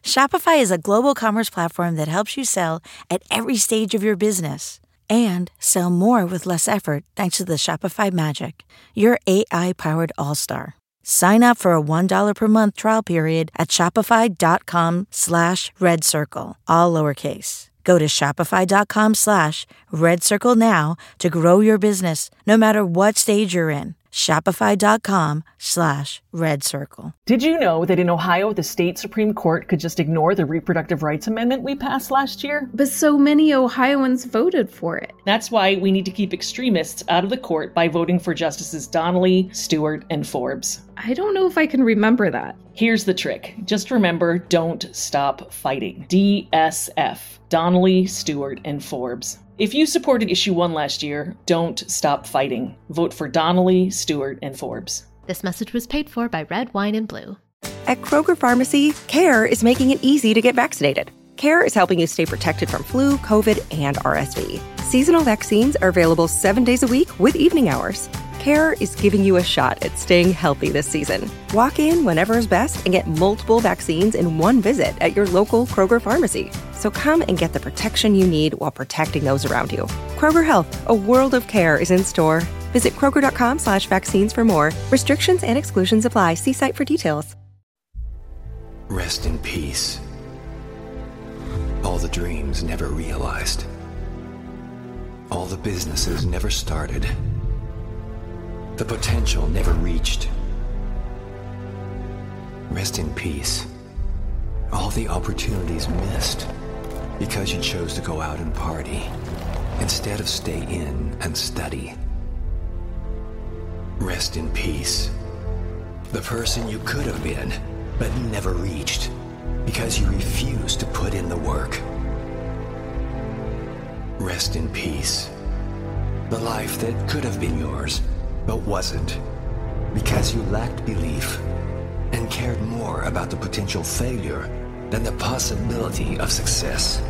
Shopify is a global commerce platform that helps you sell at every stage of your business and sell more with less effort thanks to the Shopify Magic, your AI-powered all-star. Sign up for a $1 per month trial period at shopify.com/redcircle, all lowercase. Go to shopify.com/redcircle now to grow your business, no matter what stage you're in. Shopify.com/redcircle. Did you know that in Ohio, the state Supreme Court could just ignore the reproductive rights amendment we passed last year? But so many Ohioans voted for it. That's why we need to keep extremists out of the court by voting for Justices Donnelly, Stewart, and Forbes. I don't know if I can remember that. Here's the trick. Just remember, don't stop fighting. DSF. Donnelly, Stewart, and Forbes. If you supported Issue 1 last year, don't stop fighting. Vote for Donnelly, Stewart, and Forbes. This message was paid for by Red Wine and Blue. At Kroger Pharmacy, CARE is making it easy to get vaccinated. CARE is helping you stay protected from flu, COVID, and RSV. Seasonal vaccines are available 7 days a week with evening hours. CARE is giving you a shot at staying healthy this season. Walk in whenever is best and get multiple vaccines in one visit at your local Kroger pharmacy. So come and get the protection you need while protecting those around you. Kroger Health, a world of care is in store. Visit Kroger.com/vaccines for more. Restrictions and exclusions apply. See site for details. Rest in peace. All the dreams never realized. All the businesses never started. The potential never reached. Rest in peace. All the opportunities missed because you chose to go out and party instead of stay in and study. Rest in peace. The person you could have been but never reached because you refused to put in the work. Rest in peace. The life that could have been yours but wasn't because you lacked belief and cared more about the potential failure than the possibility of success.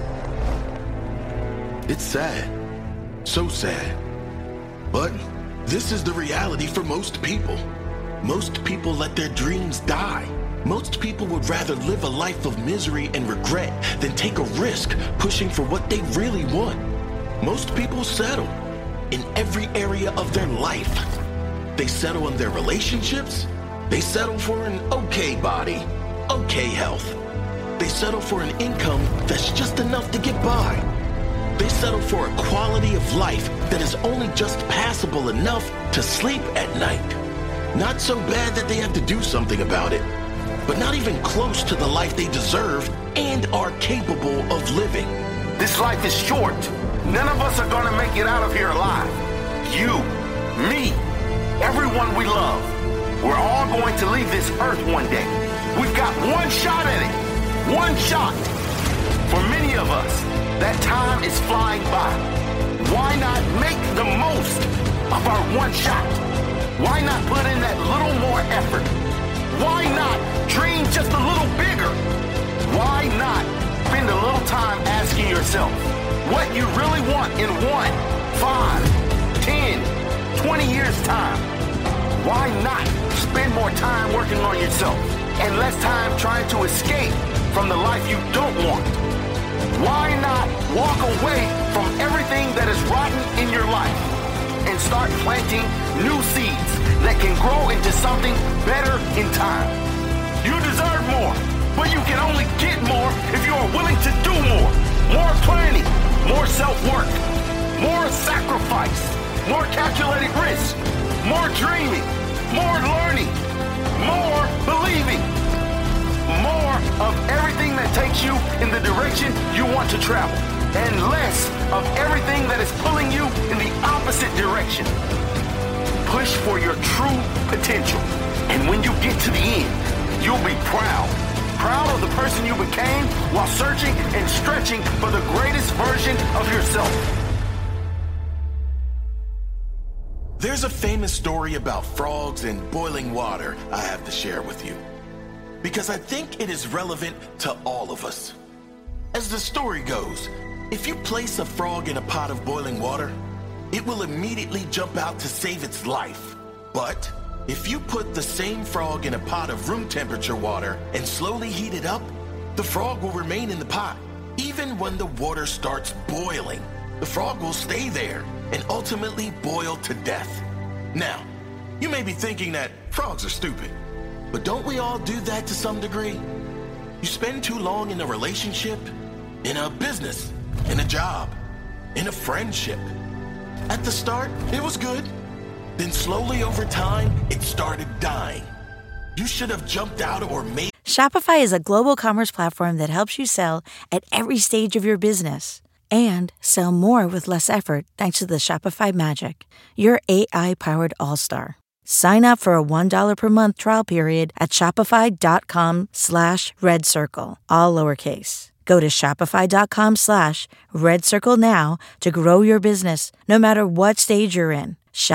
It's sad. So sad. But this is the reality for most people. Most people let their dreams die. Most people would rather live a life of misery and regret than take a risk pushing for what they really want. Most people settle in every area of their life. They settle in their relationships. They settle for an okay body, okay health. They settle for an income that's just enough to get by. They settle for a quality of life that is only just passable enough to sleep at night. Not so bad that they have to do something about it, but not even close to the life they deserve and are capable of living. This life is short. None of us are gonna make it out of here alive. You, me, everyone we love. We're all going to leave this earth one day. We've got one shot at it. One shot. For many of us, that time is flying by. Why not make the most of our one shot? Why not put in that little more effort? Why not dream just a little bigger? Why not spend a little time asking yourself what you really want in 1, 5, 10, 20 years time? Why not spend more time working on yourself and less time trying to escape from the life you don't want? Why not walk away from everything that is rotten in your life and start planting new seeds that can grow into something better in time? You deserve more, but you can only get more if you are willing to do more. More planning, more self-work, more sacrifice, more calculated risk, more dreaming, more learning, more believing, more of everything that takes you in the direction you want to travel, and less of everything that is pulling you in the opposite direction. Push for your true potential, and when you get to the end, you'll be proud of the person you became while searching and stretching for the greatest version of yourself. There's a famous story about frogs and boiling water I have to share with you, because I think it is relevant to all of us. As the story goes, if you place a frog in a pot of boiling water, it will immediately jump out to save its life. But if you put the same frog in a pot of room temperature water and slowly heat it up, the frog will remain in the pot. Even when the water starts boiling, the frog will stay there and ultimately boil to death. Now, you may be thinking that frogs are stupid, but don't we all do that to some degree? You spend too long in a relationship, in a business, in a job, in a friendship. At the start, it was good. Then slowly over time, it started dying. You should have jumped out or made... Shopify is a global commerce platform that helps you sell at every stage of your business and sell more with less effort thanks to the Shopify Magic, your AI-powered all-star. Sign up for a $1 per month trial period at shopify.com/redcircle, all lowercase. Go to shopify.com/redcircle now to grow your business no matter what stage you're in.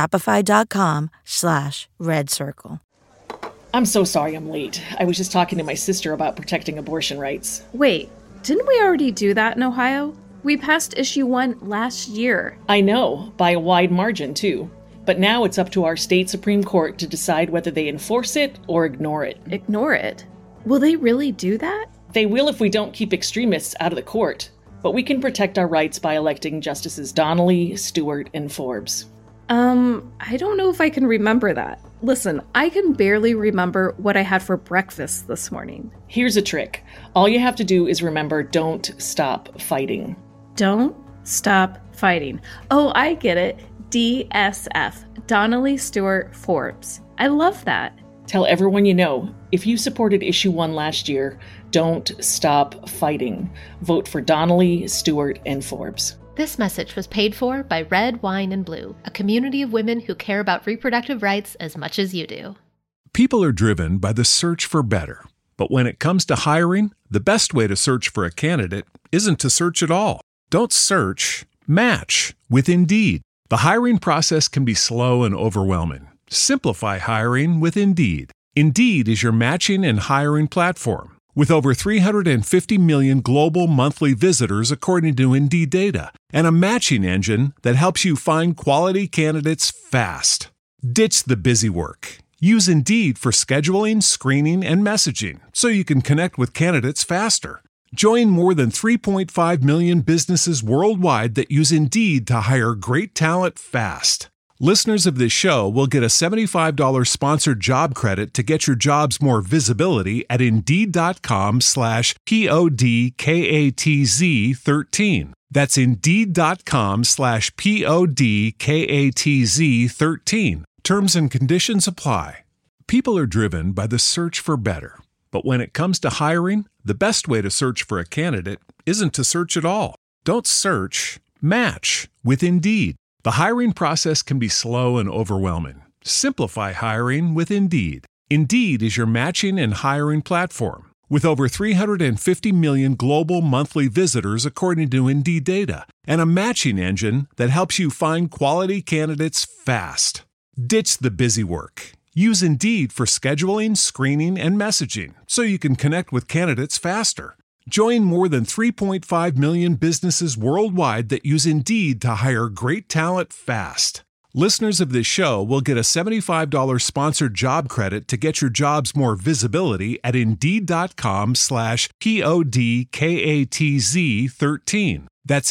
Shopify.com/redcircle. I'm so sorry I'm late. I was just talking to my sister about protecting abortion rights. Wait, didn't we already do that in Ohio? We passed issue 1 last year. I know, by a wide margin, too. But now it's up to our state Supreme Court to decide whether they enforce it or ignore it. Ignore it? Will they really do that? They will if we don't keep extremists out of the court. But we can protect our rights by electing Justices Donnelly, Stewart, and Forbes. I don't know if I can remember that. Listen, I can barely remember what I had for breakfast this morning. Here's a trick. All you have to do is remember, don't stop fighting. Don't stop fighting. Oh, I get it. DSF. Donnelly, Stewart, Forbes. I love that. Tell everyone you know, if you supported issue 1 last year, don't stop fighting. Vote for Donnelly, Stewart, and Forbes. This message was paid for by Red, Wine, and Blue, a community of women who care about reproductive rights as much as you do. People are driven by the search for better. But when it comes to hiring, the best way to search for a candidate isn't to search at all. Don't search, match with Indeed. The hiring process can be slow and overwhelming. Simplify hiring with Indeed. Indeed is your matching and hiring platform. With over 350 million global monthly visitors according to Indeed data, and a matching engine that helps you find quality candidates fast. Ditch the busy work. Use Indeed for scheduling, screening, and messaging so you can connect with candidates faster. Join more than 3.5 million businesses worldwide that use Indeed to hire great talent fast. Listeners of this show will get a $75 sponsored job credit to get your jobs more visibility at Indeed.com/PODKATZ13. That's Indeed.com/PODKATZ13. Terms and conditions apply. People are driven by the search for better. But when it comes to hiring, the best way to search for a candidate isn't to search at all. Don't search, match with Indeed. The hiring process can be slow and overwhelming. Simplify hiring with Indeed. Indeed is your matching and hiring platform. With over 350 million global monthly visitors according to Indeed data, and a matching engine that helps you find quality candidates fast. Ditch the busy work. Use Indeed for scheduling, screening, and messaging so you can connect with candidates faster. Join more than 3.5 million businesses worldwide that use Indeed to hire great talent fast. Listeners of this show will get a $75 sponsored job credit to get your jobs more visibility at Indeed.com/PODKATZ13. That's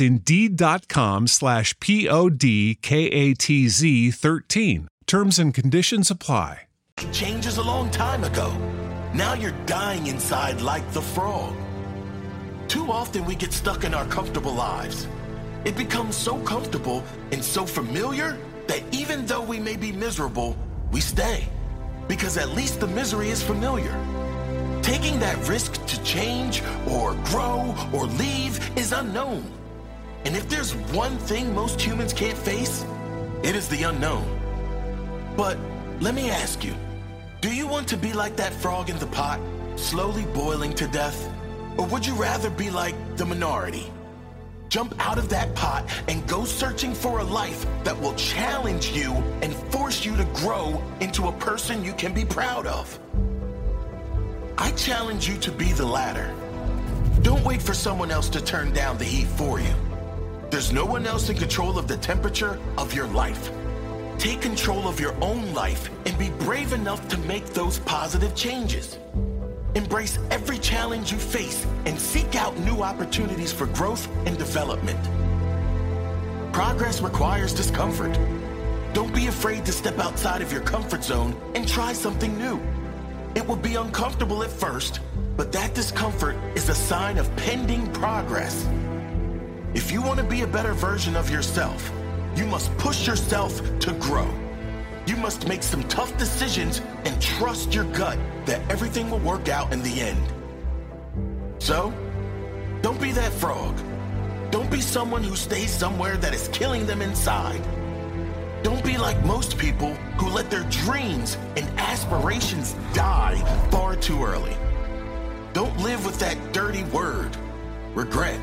Indeed.com/PODKATZ13. Terms and conditions apply. Changes a long time ago. Now you're dying inside like the frog. Too often we get stuck in our comfortable lives. It becomes so comfortable and so familiar that even though we may be miserable, we stay. Because at least the misery is familiar. Taking that risk to change or grow or leave is unknown. And if there's one thing most humans can't face, it is the unknown. But let me ask you, do you want to be like that frog in the pot, slowly boiling to death? Or would you rather be like the minority? Jump out of that pot and go searching for a life that will challenge you and force you to grow into a person you can be proud of. I challenge you to be the latter. Don't wait for someone else to turn down the heat for you. There's no one else in control of the temperature of your life. Take control of your own life and be brave enough to make those positive changes. Embrace every challenge you face and seek out new opportunities for growth and development. Progress requires discomfort. Don't be afraid to step outside of your comfort zone and try something new. It will be uncomfortable at first, but that discomfort is a sign of pending progress. If you want to be a better version of yourself, you must push yourself to grow. You must make some tough decisions and trust your gut that everything will work out in the end. So, don't be that frog. Don't be someone who stays somewhere that is killing them inside. Don't be like most people who let their dreams and aspirations die far too early. Don't live with that dirty word, regret.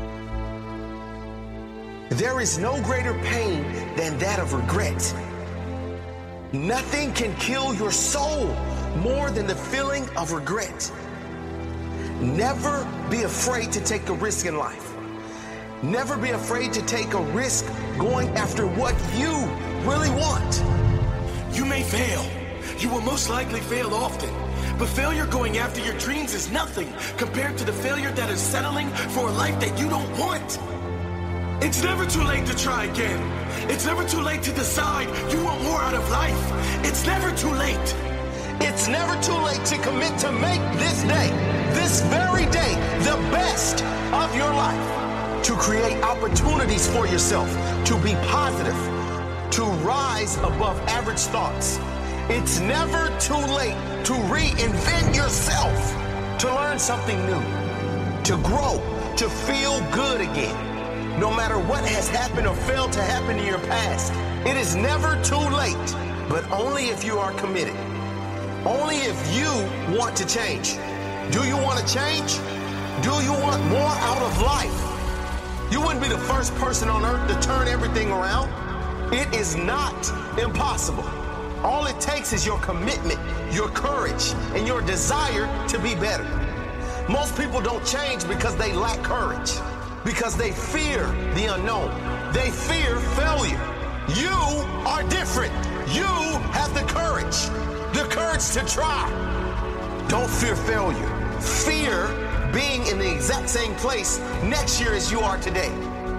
There is no greater pain than that of regret. Nothing can kill your soul more than the feeling of regret. Never be afraid to take a risk in life. Never be afraid to take a risk going after what you really want. You may fail. You will most likely fail often. But failure going after your dreams is nothing compared to the failure that is settling for a life that you don't want. It's never too late to try again. It's never too late to decide you want more out of life. It's never too late. It's never too late to commit to make this day, this very day, the best of your life. To create opportunities for yourself, to be positive, to rise above average thoughts. It's never too late to reinvent yourself, to learn something new, to grow, to feel good again. No matter what has happened or failed to happen in your past, it is never too late, but only if you are committed. Only if you want to change. Do you want to change? Do you want more out of life? You wouldn't be the first person on earth to turn everything around. It is not impossible. All it takes is your commitment, your courage, and your desire to be better. Most people don't change because they lack courage, because they fear the unknown. They fear failure. You are different. You have the courage to try. Don't fear failure. Fear being in the exact same place next year as you are today.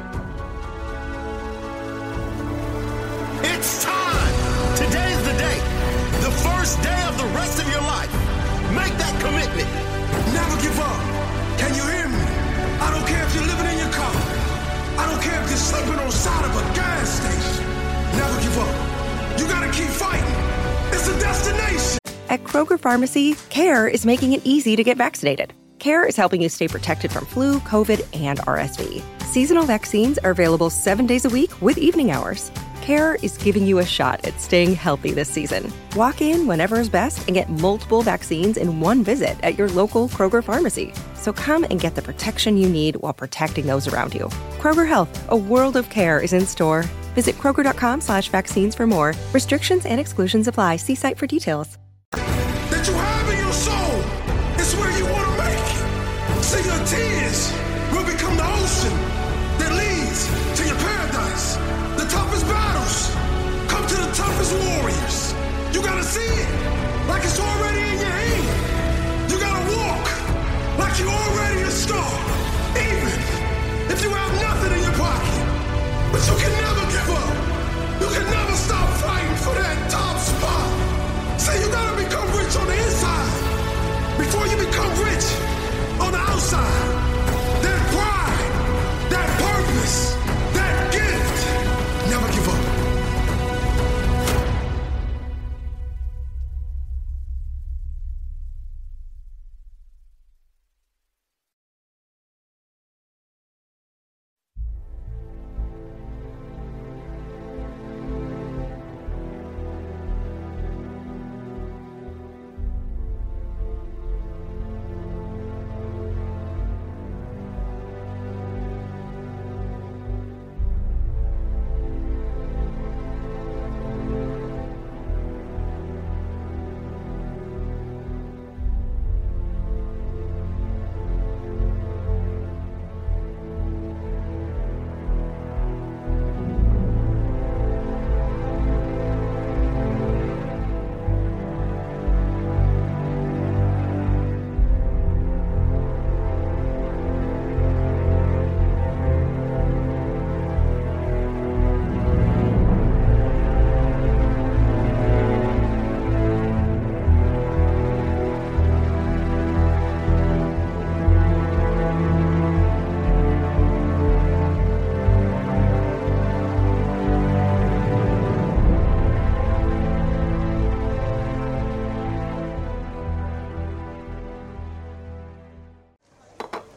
It's time. Today's the day. The first day of the rest of your life. Make that commitment. Never give up. Can you hear me? I don't care if you're living in your car. I don't care if you're sleeping on the side of a gas station. Never give up. You gotta keep fighting. It's a destination. At Kroger Pharmacy, CARE is making it easy to get vaccinated. CARE is helping you stay protected from flu, COVID, and RSV. Seasonal vaccines are available 7 days a week with evening hours. CARE is giving you a shot at staying healthy this season. Walk in whenever is best and get multiple vaccines in one visit at your local Kroger Pharmacy. So come and get the protection you need while protecting those around you. Kroger Health, a world of care is in store. Visit Kroger.com/vaccines for more. Restrictions and exclusions apply. See site for details. That you have in your soul is where you want to make it. So your tears will become the ocean that leads to your paradise. The toughest battles come to the toughest warriors. You gotta see it like it's already in your hand. You gotta walk like you're already a star. Even if you have nothing in your pocket. But you can never give up. You can never stop fighting for that top spot. Say you gotta become rich on the inside before you become rich on the outside. That pride, that purpose, that gift. Never give up.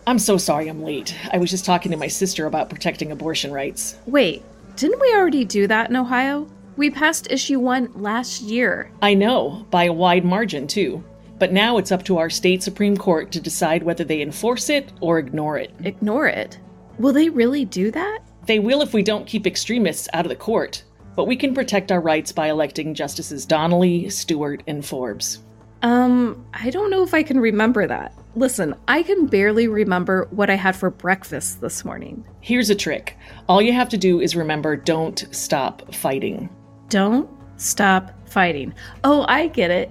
I'm so sorry I'm late. I was just talking to my sister about protecting abortion rights. Wait, didn't we already do that in Ohio? We passed issue 1 last year. I know, by a wide margin, too. But now it's up to our state Supreme Court to decide whether they enforce it or ignore it. Ignore it? Will they really do that? They will if we don't keep extremists out of the court. But we can protect our rights by electing Justices Donnelly, Stewart, and Forbes. I don't know if I can remember that. Listen, I can barely remember what I had for breakfast this morning. Here's a trick. All you have to do is remember, don't stop fighting. Don't stop fighting. Oh, I get it.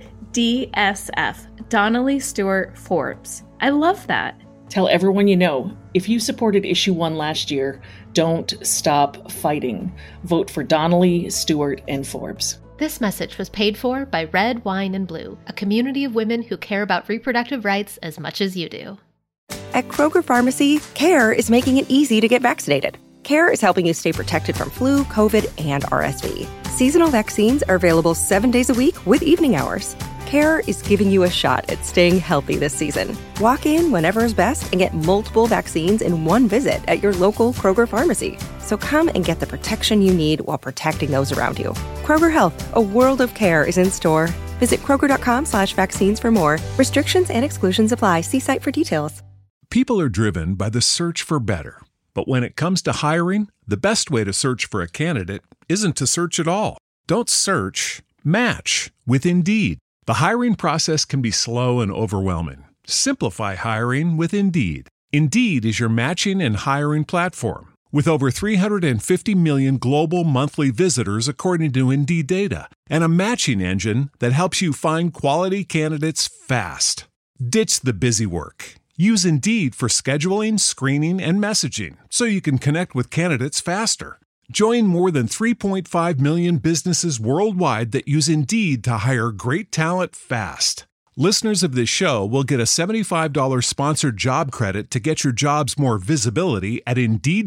DSF. Donnelly Stewart Forbes. I love that. Tell everyone you know, if you supported issue 1 last year, don't stop fighting. Vote for Donnelly, Stewart, and Forbes. This message was paid for by Red, Wine, and Blue, a community of women who care about reproductive rights as much as you do. At Kroger Pharmacy, CARE is making it easy to get vaccinated. CARE is helping you stay protected from flu, COVID, and RSV. Seasonal vaccines are available 7 days a week with evening hours. CARE is giving you a shot at staying healthy this season. Walk in whenever is best and get multiple vaccines in one visit at your local Kroger pharmacy. So come and get the protection you need while protecting those around you. Kroger Health, a world of care is in store. Visit Kroger.com/vaccines for more. Restrictions and exclusions apply. See site for details. People are driven by the search for better. But when it comes to hiring, the best way to search for a candidate isn't to search at all. Don't search, match with Indeed. The hiring process can be slow and overwhelming. Simplify hiring with Indeed. Indeed is your matching and hiring platform. With over 350 million global monthly visitors according to Indeed data, and a matching engine that helps you find quality candidates fast. Ditch the busy work. Use Indeed for scheduling, screening, and messaging so you can connect with candidates faster. Join more than 3.5 million businesses worldwide that use Indeed to hire great talent fast. Listeners of this show will get a $75 sponsored job credit to get your jobs more visibility at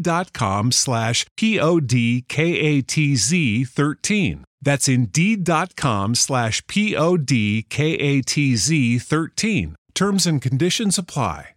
Indeed.com/PODKATZ13. That's Indeed.com/PODKATZ13. Terms and conditions apply.